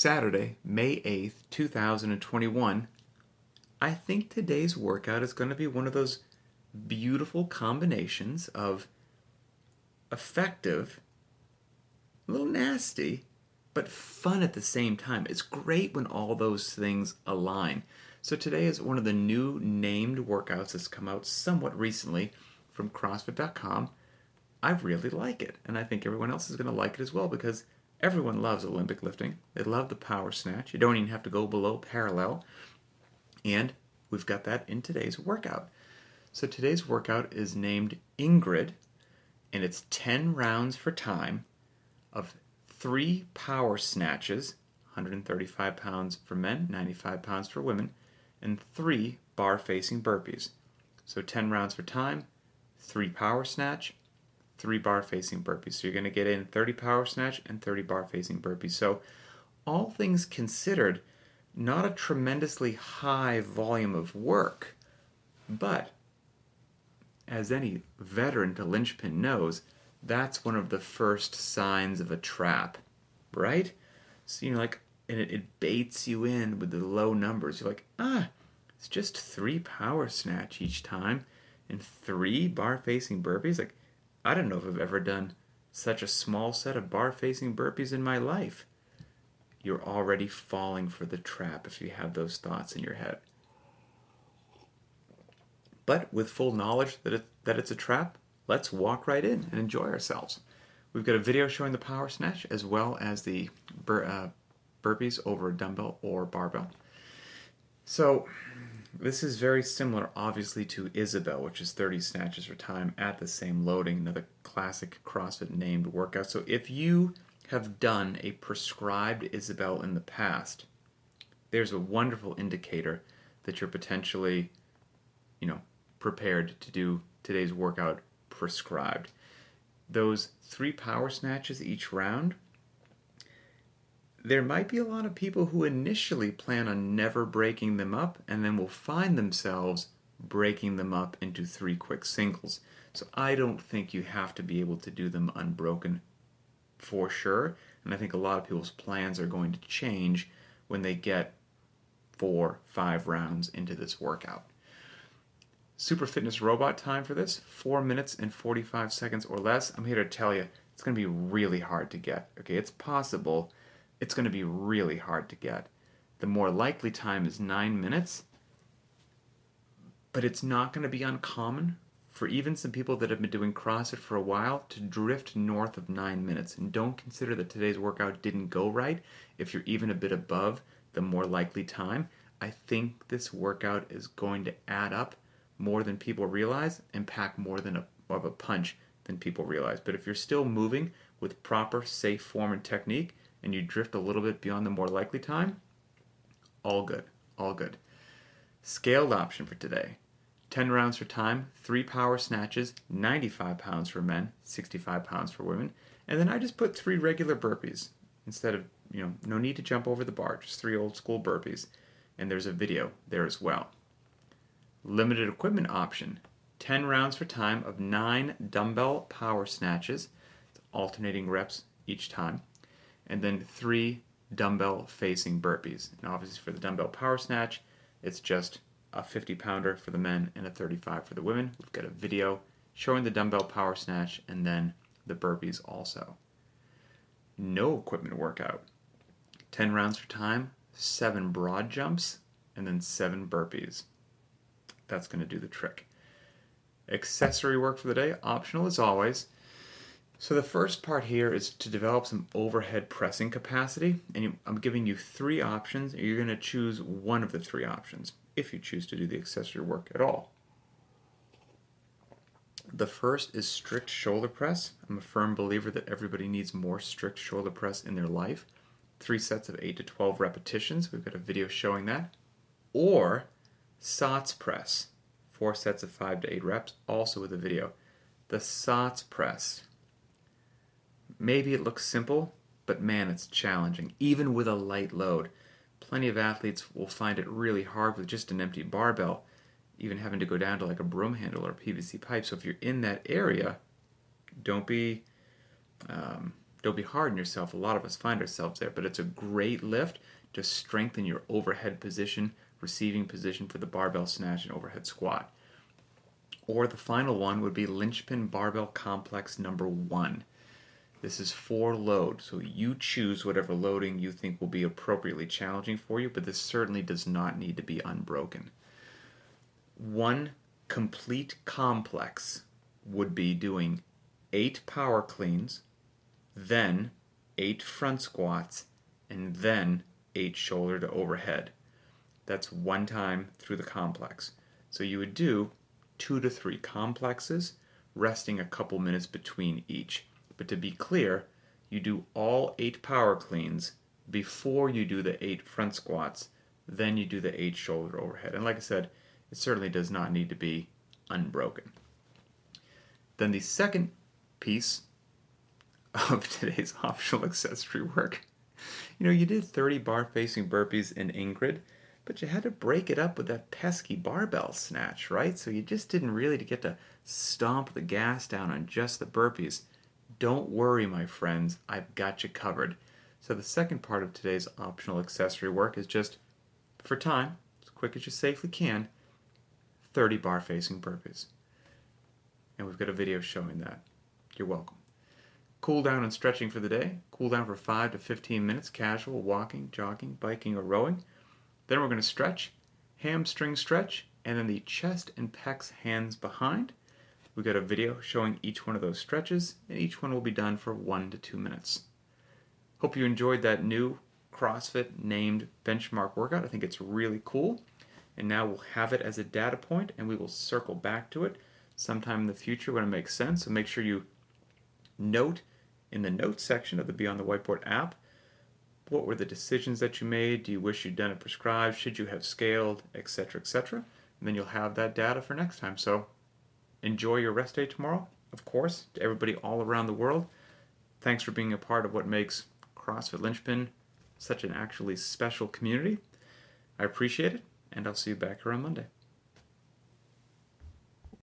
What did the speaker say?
Saturday, May 8th, 2021. I think today's workout is going to be one of those beautiful combinations of effective, a little nasty, but fun at the same time. It's great when all those things align. So today is one of the new named workouts that's come out somewhat recently from CrossFit.com. I really like it, and I think everyone else is going to like it as well because everyone loves Olympic lifting. They love the power snatch. You don't even have to go below parallel. And we've got that in today's workout. So today's workout is named Ingrid, and it's 10 rounds for time of 3 power snatches, 135 pounds for men, 95 pounds for women, and 3 bar-facing burpees. So 10 rounds for time, 3 power snatch, 3 bar-facing burpees. So you're going to get in 30 power snatch and 30 bar-facing burpees. So all things considered, not a tremendously high volume of work, but as any veteran to linchpin knows, that's one of the first signs of a trap, right? So you're like, and it baits you in with the low numbers. You're like, it's just 3 power snatch each time and 3 bar-facing burpees. Like, I don't know if I've ever done such a small set of bar-facing burpees in my life. You're already falling for the trap if you have those thoughts in your head. But with full knowledge that it's a trap, let's walk right in and enjoy ourselves. We've got a video showing the power snatch as well as the burpees over a dumbbell or barbell. So this is very similar, obviously, to Isabel, which is 30 snatches for time at the same loading, another classic CrossFit named workout. So if you have done a prescribed Isabel in the past, there's a wonderful indicator that you're potentially, prepared to do today's workout prescribed. Those 3 power snatches each round, there might be a lot of people who initially plan on never breaking them up and then will find themselves breaking them up into 3 quick singles. So I don't think you have to be able to do them unbroken for sure. And I think a lot of people's plans are going to change when they get 4-5 rounds into this workout. Super Fitness Robot time for this, 4 minutes and 45 seconds or less. I'm here to tell you, it's going to be really hard to get. Okay, it's possible. It's going to be really hard to get. The more likely time is 9 minutes, but it's not going to be uncommon for even some people that have been doing CrossFit for a while to drift north of 9 minutes. And don't consider that today's workout didn't go right. If you're even a bit above the more likely time, I think this workout is going to add up more than people realize and pack more of a punch than people realize. But if you're still moving with proper safe form and technique and you drift a little bit beyond the more likely time, all good, all good. Scaled option for today. 10 rounds for time, 3 power snatches, 95 pounds for men, 65 pounds for women. And then I just put 3 regular burpees instead of, no need to jump over the bar, just 3 old school burpees. And there's a video there as well. Limited equipment option, 10 rounds for time of 9 dumbbell power snatches, alternating reps each time, and then 3 dumbbell facing burpees. And obviously for the dumbbell power snatch, it's just a 50-pounder for the men and a 35 for the women. We've got a video showing the dumbbell power snatch and then the burpees also. No equipment workout, 10 rounds for time, 7 broad jumps, and then 7 burpees. That's going to do the trick. Accessory work for the day, optional as always. So the first part here is to develop some overhead pressing capacity. And I'm giving you 3 options. And you're going to choose one of the 3 options if you choose to do the accessory work at all. The first is strict shoulder press. I'm a firm believer that everybody needs more strict shoulder press in their life. 3 sets of 8 to 12 repetitions. We've got a video showing that. Or SOTS press, 4 sets of 5 to 8 reps, also with a video. The SOTS press. Maybe it looks simple, but man, it's challenging, even with a light load. Plenty of athletes will find it really hard with just an empty barbell, even having to go down to like a broom handle or a PVC pipe. So if you're in that area, don't be Don't be hard on yourself. A lot of us find ourselves there, but it's a great lift to strengthen your overhead position, receiving position for the barbell snatch and overhead squat. Or the final one would be linchpin barbell complex number 1. This is 4 load, so you choose whatever loading you think will be appropriately challenging for you, but this certainly does not need to be unbroken. 1 complete complex would be doing 8 power cleans, then 8 front squats, and then 8 shoulder to overhead. That's 1 time through the complex. So you would do 2 to 3 complexes, resting a couple minutes between each. But to be clear, you do all 8 power cleans before you do the 8 front squats, then you do the 8 shoulder overhead. And like I said, it certainly does not need to be unbroken. Then the second piece of today's optional accessory work, you did 30 bar facing burpees in Ingrid, but you had to break it up with that pesky barbell snatch, right? So you just didn't really get to stomp the gas down on just the burpees. Don't worry, my friends, I've got you covered. So the second part of today's optional accessory work is just, for time, as quick as you safely can, 30 bar facing burpees. And we've got a video showing that. You're welcome. Cool down and stretching for the day. Cool down for 5 to 15 minutes, casual, walking, jogging, biking, or rowing. Then we're going to stretch, hamstring stretch, and then the chest and pecs hands behind. We've got a video showing each one of those stretches, and each one will be done for 1 to 2 minutes. Hope you enjoyed that new CrossFit named benchmark workout. I think it's really cool. And now we'll have it as a data point, and we will circle back to it sometime in the future when it makes sense. So make sure you note in the notes section of the Beyond the Whiteboard app, what were the decisions that you made? Do you wish you'd done it prescribed? Should you have scaled? Etc., etc. And then you'll have that data for next time. So enjoy your rest day tomorrow. Of course, to everybody all around the world, thanks for being a part of what makes CrossFit Linchpin such an actually special community. I appreciate it, and I'll see you back here on Monday.